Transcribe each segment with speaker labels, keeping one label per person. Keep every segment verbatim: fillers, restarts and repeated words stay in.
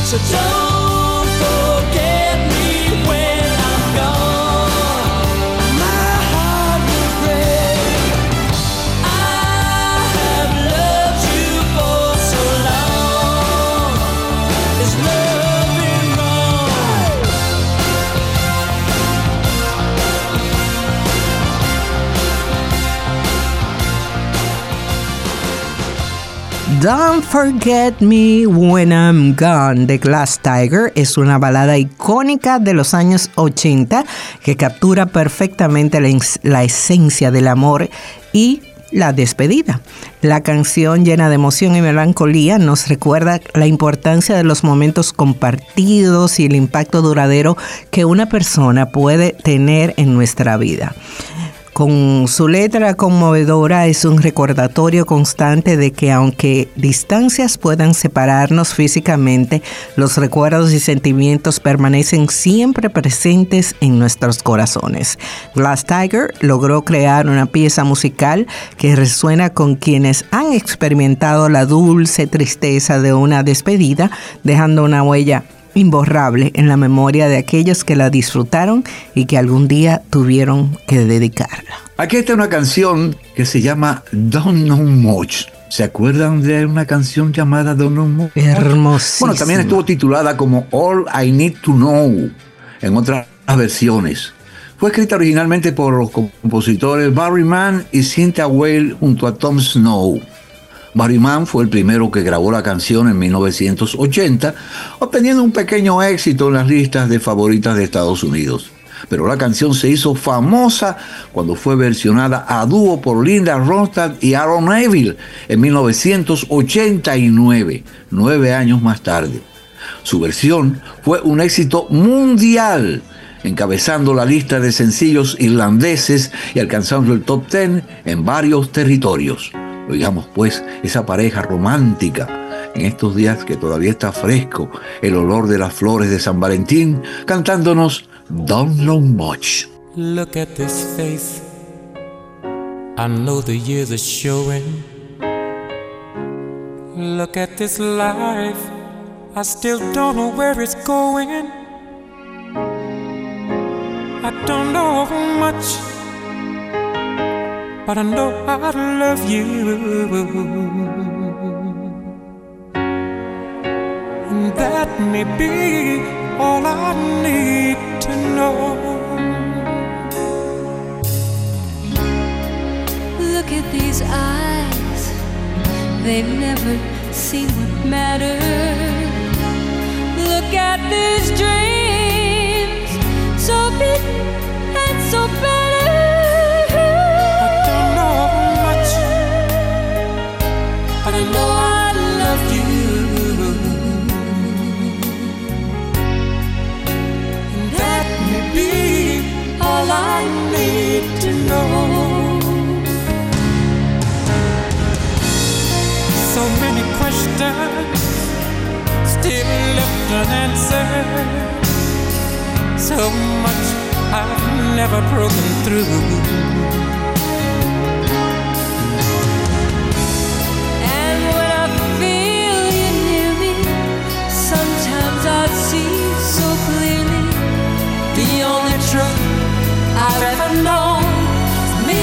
Speaker 1: So don't forget me when I'm gone. My heart will break. I have loved you for so long. There's nothing wrong.
Speaker 2: Don't Forget Me When I'm Gone de Glass Tiger es una balada icónica de los años ochenta que captura perfectamente la, la esencia del amor y la despedida. La canción, llena de emoción y melancolía, nos recuerda la importancia de los momentos compartidos y el impacto duradero que una persona puede tener en nuestra vida. Con su letra conmovedora es un recordatorio constante de que aunque distancias puedan separarnos físicamente, los recuerdos y sentimientos permanecen siempre presentes en nuestros corazones. Glass Tiger logró crear una pieza musical que resuena con quienes han experimentado la dulce tristeza de una despedida, dejando una huella imborrable en la memoria de aquellos que la disfrutaron y que algún día tuvieron que dedicarla.
Speaker 3: Aquí está una canción que se llama Don't Know Much. ¿Se acuerdan de una canción llamada Don't Know Much?
Speaker 2: Hermosísima.
Speaker 3: Bueno, también estuvo titulada como All I Need to Know en otras versiones. Fue escrita originalmente por los compositores Barry Mann y Cynthia Weil junto a Tom Snow. Barry Mann fue el primero que grabó la canción en mil novecientos ochenta, obteniendo un pequeño éxito en las listas de favoritas de Estados Unidos. Pero la canción se hizo famosa cuando fue versionada a dúo por Linda Ronstadt y Aaron Neville en mil novecientos ochenta y nueve, nueve años más tarde. Su versión fue un éxito mundial, encabezando la lista de sencillos irlandeses y alcanzando el top diez en varios territorios. Oigamos pues esa pareja romántica en estos días que todavía está fresco el olor de las flores de San Valentín, cantándonos Don't Know Much.
Speaker 1: Look at this face, I know the years are showing. Look at this life, I still don't know where it's going. I don't know much, but I know I love you, and that may be all I need to know.
Speaker 4: Look at these eyes, they've never seen what matters. Look at these dreams, so big and so better. But I know I love you, and that may be all I need to know. So many questions still left unanswered. So much I've never broken through. I see so clearly the only truth I've ever known is me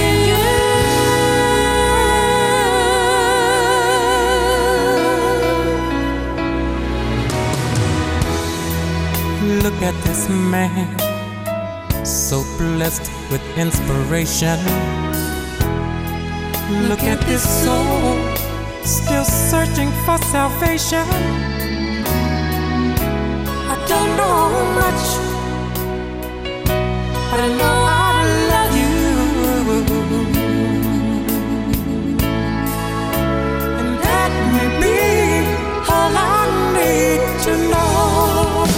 Speaker 4: and you. Look at this man, so blessed with inspiration. Look at this soul, still searching for salvation. I don't know much, but I know I love you, and that may be all I need to know.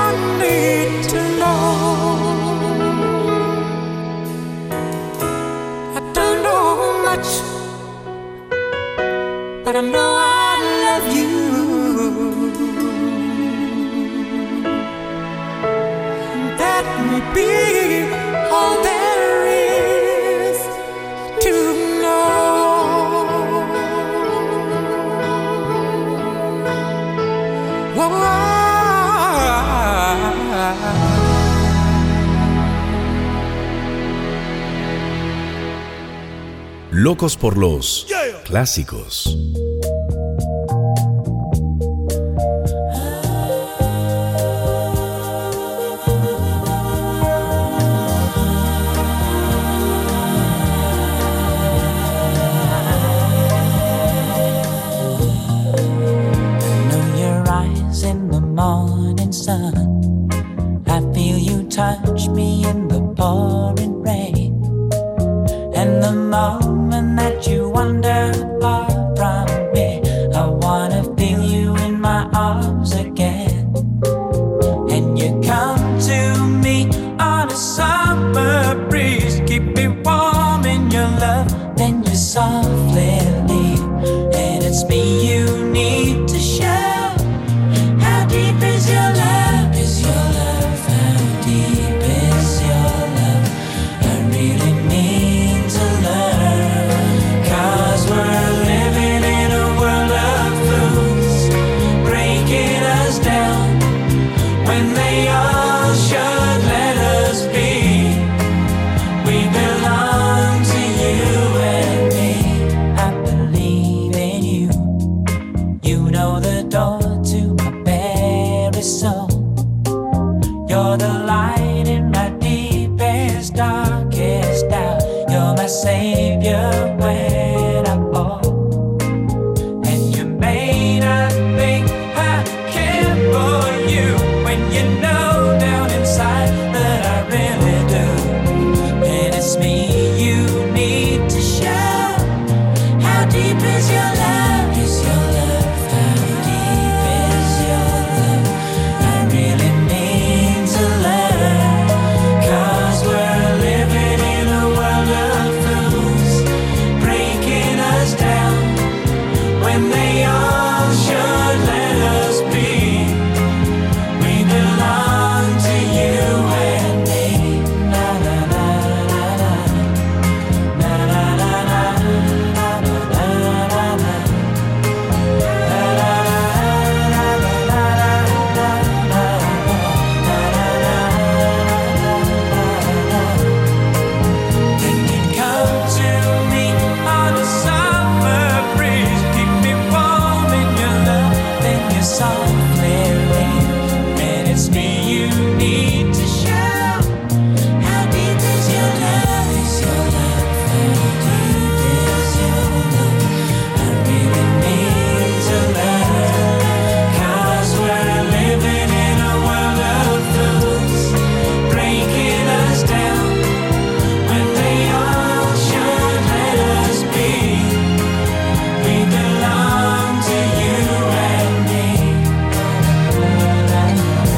Speaker 1: need to know. I don't know much, but I know I love you. That may be all there is to know. Whoa.
Speaker 5: Locos por los clásicos.
Speaker 6: Touch me in the pouring rain, and the moment that you wander far from me, I wanna feel you in my arms again. And you come to me on a summer breeze, keep me warm in your love, then you softly leave, and it's me you need to show. How deep is your love? Is your love? Deep is your love? I really need to learn, 'cause we're living in a world of fools, breaking us down when they all should let us be. We belong to you and me. I believe in you. You know the door to my very soul. You're the light in my deepest, darkest doubt. You're my savior when I fall. And you may not think I care for you, when you know down inside that I really do. And it's me you need to show. How deep is your love? Is your love? How deep is your love? I really need to learn, 'cause we're living in a world of fools, breaking us down when they all should let us be. We belong to you and me. Na na na na na, na na na na, na na na na, na Then you come to me on a summer breeze, keep me warm in your love, then you softly leave, and it's me you need to show. How deep is your love? Is your love? How deep is your love? I really need to learn, 'cause we're living in a world of fools, breaking us down when they all should let us be. We belong to you and me. How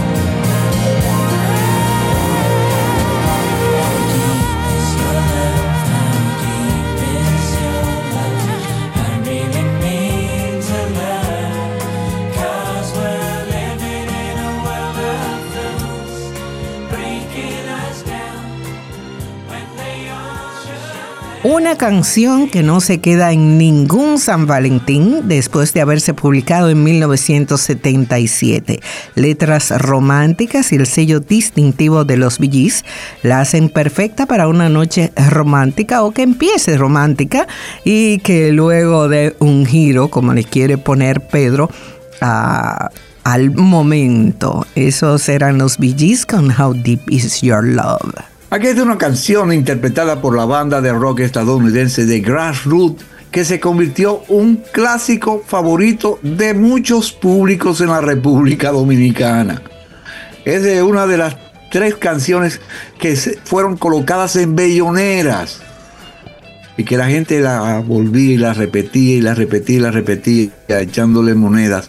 Speaker 6: deep is your love? How deep is your love? I really need to learn, 'cause we're living in a world of fools, breaking us down when they all should.
Speaker 2: Una canción que no se queda en ningún San Valentín después de haberse publicado en mil novecientos setenta y siete. Letras románticas y el sello distintivo de los Bee Gees la hacen perfecta para una noche romántica, o que empiece romántica y que luego de un giro, como le quiere poner Pedro, a al momento. Esos eran los Bee Gees con How Deep Is Your Love.
Speaker 3: Aquí está una canción interpretada por la banda de rock estadounidense de Grassroots, que se convirtió en un clásico favorito de muchos públicos en la República Dominicana. Es de una de las tres canciones que fueron colocadas en belloneras y que la gente la volvía y la repetía y la repetía y la repetía, echándole monedas,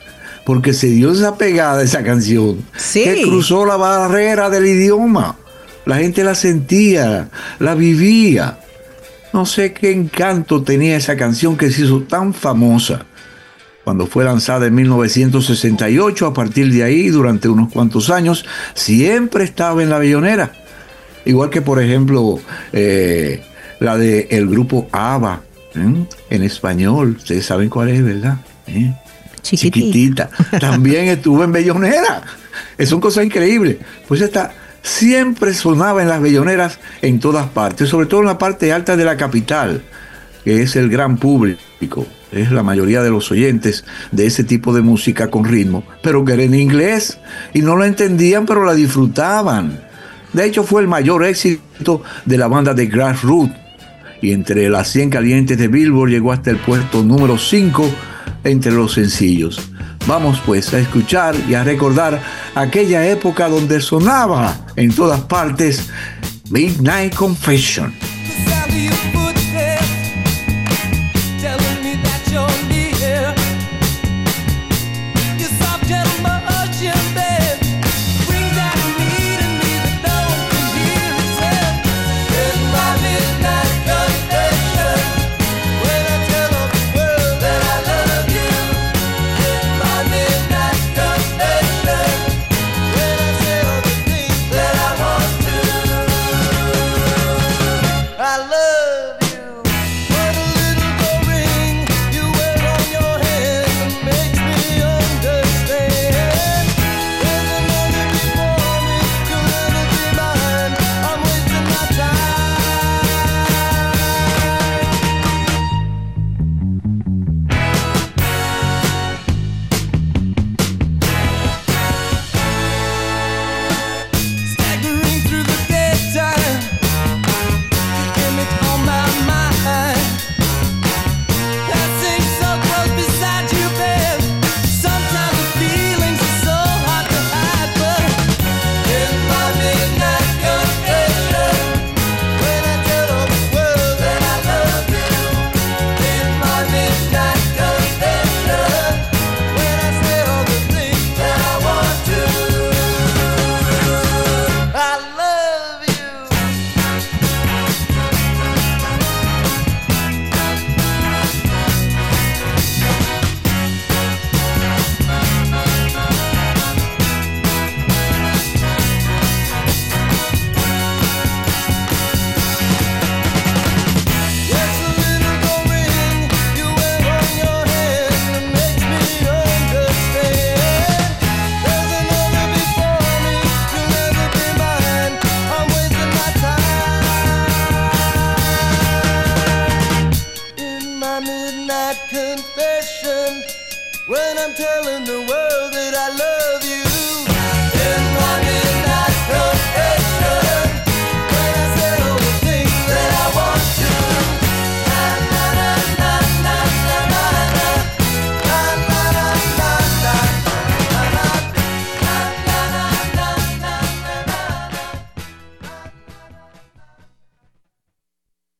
Speaker 3: porque se dio esa pegada esa canción,
Speaker 2: Sí.
Speaker 3: que cruzó la barrera del idioma. La gente la sentía, la vivía. No sé qué encanto tenía esa canción que se hizo tan famosa. Cuando fue lanzada en mil novecientos sesenta y ocho, a partir de ahí, durante unos cuantos años, siempre estaba en la bellonera. Igual que, por ejemplo, eh, la del grupo ABBA, ¿eh? En español. Ustedes saben cuál es, ¿verdad? ¿Eh?
Speaker 2: Chiquitita.
Speaker 3: Chiquitita. También estuvo en bellonera. Es una cosa increíble. Pues esta siempre sonaba en las belloneras en todas partes, sobre todo en la parte alta de la capital, que es el gran público. Es la mayoría de los oyentes de ese tipo de música con ritmo, pero que era en inglés y no lo entendían, pero la disfrutaban. De hecho, fue el mayor éxito de la banda de Grassroots y entre las cien calientes de Billboard llegó hasta el puesto número cinco entre los sencillos. Vamos pues a escuchar y a recordar aquella época donde sonaba en todas partes Midnight Confession.
Speaker 7: Sabía